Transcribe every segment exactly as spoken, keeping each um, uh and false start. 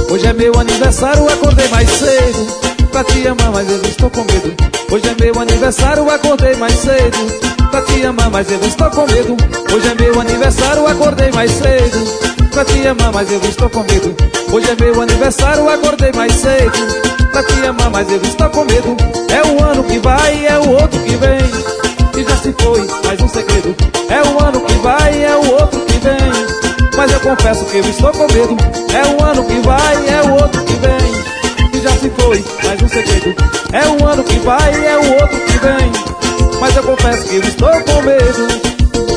Hoje é meu aniversário, acordei mais cedo pra te amar, mas eu estou com medo. Hoje é meu aniversário, acordei mais cedo pra te amar, mas eu estou com medo. Hoje é meu aniversário, acordei mais cedo pra te amar, mas eu estou com medo. Hoje é meu aniversário, acordei mais cedo pra te amar, mas eu estou com medo. É um ano que vai, é o outro que vem, e já se foi, mais um segredo. É um ano que vai, é o outro que vem, mas eu confesso que eu estou com medo. É um ano que vai, é o outro que vem, e já se foi, mais um segredo. É um ano que vai, é o outro que vem, mas eu confesso que eu estou com medo.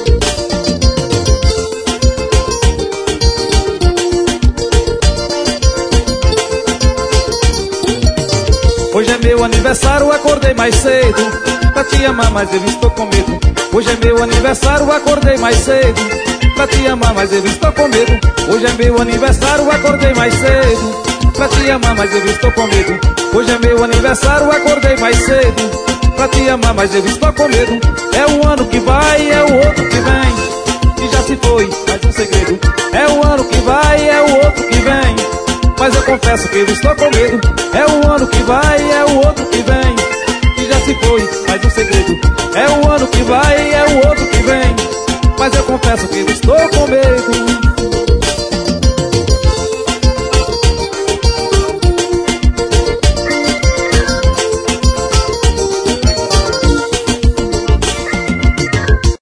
Hoje é meu aniversário, acordei mais cedo pra te amar, mas eu estou com medo. Hoje é meu aniversário, acordei mais cedo pra te amar, mas eu estou com medo. Hoje é meu aniversário, acordei mais cedo pra te amar, mas eu estou com medo. Hoje é meu aniversário, acordei mais cedo pra te amar, mas eu estou com medo. É um ano que vai, é o outro que vem, e já se foi, mais um segredo. É um ano que vai, é o outro que vem, mas eu confesso que eu estou com medo. É um ano que vai, é o outro que vem, e já se foi, mais um segredo. É um ano que vai, é o outro que vem, mas eu confesso que eu estou com medo.